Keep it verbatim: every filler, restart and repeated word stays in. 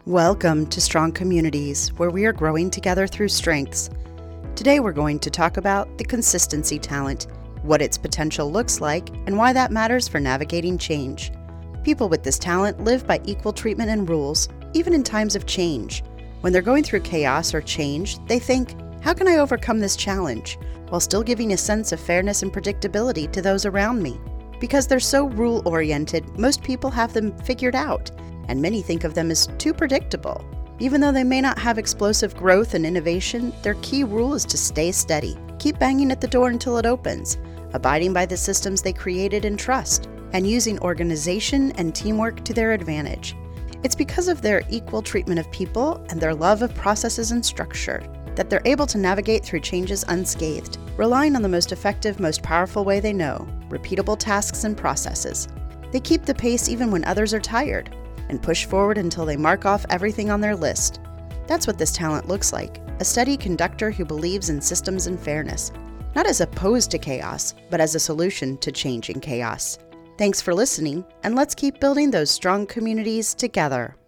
Welcome to Strong Communities, where we are growing together through strengths. Today we're going to talk about the consistency talent, what its potential looks like, and why that matters for navigating change. People with this talent live by equal treatment and rules, even in times of change. When they're going through chaos or change, they think, how can I overcome this challenge, while still giving a sense of fairness and predictability to those around me? Because they're so rule-oriented, most people have them figured out, and many think of them as too predictable. Even though they may not have explosive growth and innovation, their key rule is to stay steady, keep banging at the door until it opens, abiding by the systems they created and trust, and using organization and teamwork to their advantage. It's because of their equal treatment of people and their love of processes and structure that they're able to navigate through changes unscathed, relying on the most effective, most powerful way they know, repeatable tasks and processes. They keep the pace even when others are tired, and push forward until they mark off everything on their list. That's what this talent looks like, a steady conductor who believes in systems and fairness, not as opposed to chaos, but as a solution to changing chaos. Thanks for listening, and let's keep building those strong communities together.